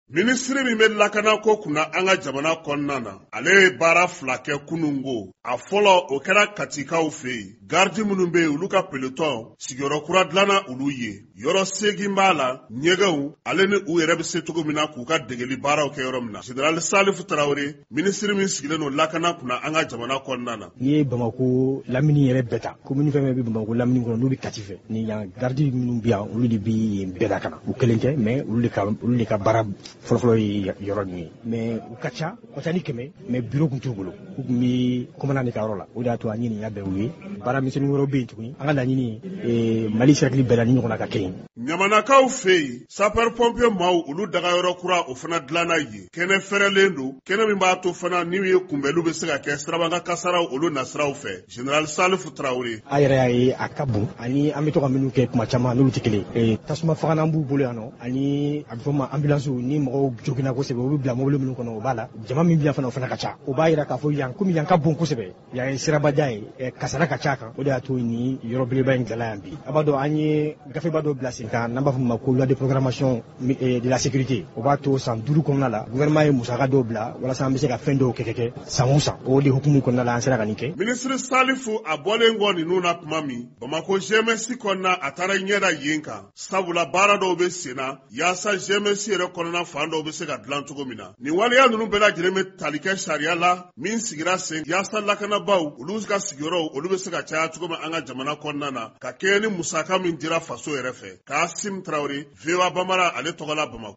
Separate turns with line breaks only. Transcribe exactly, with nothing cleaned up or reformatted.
Ministri min bɛ lakana ko kunna an ka jamana kɔnɔna na, ale ye baara fila kɛ kunungo. A fɔlɔ o kɛra Katikaw fɛ yen. Gardi minnu bɛ yen olu ka peloton sigiyɔrɔ kura dilanna olu ye. Yɔrɔ segin b'a la, ɲɛgɛnw ale ni u yɛrɛ bɛ se cogo min na k'u ka degeli baaraw kɛ yɔrɔ min na. Général Salifu Tarawele, ministri min sigilen don lakana kunna an ka jamana kɔnɔna na.
N'i ye Bamako lamini yɛrɛ bɛɛ ta, commune fɛn fɛn bɛ Bamako lamini kɔnɔ n'u bɛ Kati fɛ, ni yan gardi minnu bɛ yan olu de bɛ yen bɛɛ la ka na. U kelen tɛ mais olu de ka olu de ka baara fɔlɔfɔlɔ ye yɔrɔ min ye. Mais u ka ca, u ka ca ni kɛmɛ, mais bureau kun t'u bolo. U kun bɛ commandant de ka yɔrɔ la. O de y'a to an ye nin labɛn u ye. Baara misɛnnin wɛrɛw bɛ yen tuguni. An ka laɲini ye Mali cercle bɛɛ la ni ɲɔgɔn na ka kɛ yen.
Ɲamanakaw fɛ yen, sapeur pompier maaw olu dagayɔrɔ kura o fana dilanna ye. Kɛnɛ fɛrɛlen don, kɛnɛ min b'a to fana ni ye kunbɛnlu bɛ se ka kɛ sirabanga kasaraw olu nasiraw fɛ. Général Salifu Tarawele.
A yɛrɛ y'a ye a ka bon ani an bɛ to ka minnu kɛ kuma caman n'olu tɛ kelen. Ee tasuma fagalan b'u bolo yan nɔ ani a bɛ fɔ ma ambulance ni mɔgɔw joginna kosɛbɛ u bɛ bila mobili minnu kɔnɔ o b'a la. Jama min bɛ yan fana o fana ka ca. O b'a jira k'a fɔ yan komi yan ka bon kosɛbɛ. Yan ye sirabada ye kasara ka ca kan. O de y'a to ni yɔrɔ belebeleba in dilanna yan bi. A b'a dɔn an ye gafeba dɔ bila sen kan n'an b'a fɔ ma ko loi de programmation de la sécurité. O b'a to san duuru kɔnɔna la gouvernement ye musaka dɔw bila walasa an bɛ se ka fɛn dɔw kɛ kɛ kɛ san o san. O de hukumu kɔnɔna la an sera ka nin kɛ.
Ministre Salifu a bɔlen kɔ ninnu na tuma min, Bamako G M S kɔnɔna a taara ɲɛda yen kan. Sabula baara dɔw bɛ sen na yaasa G M S yɛrɛ kɔnɔna fan dɔw bɛ se ka dilan cogo min na. Nin waleya ninnu bɛɛ lajɛlen bɛ tali kɛ sariya la min sigira sen yaasa lakanabaw olu ka sigiyɔrɔw olu bɛ se ka caya cogo min an ka jamana kɔnɔna na ka kɛ ni musaka min dira faso yɛrɛ fɛ. Kasim Tarawele, V O A Bambara ale tɔgɔ la Bamako.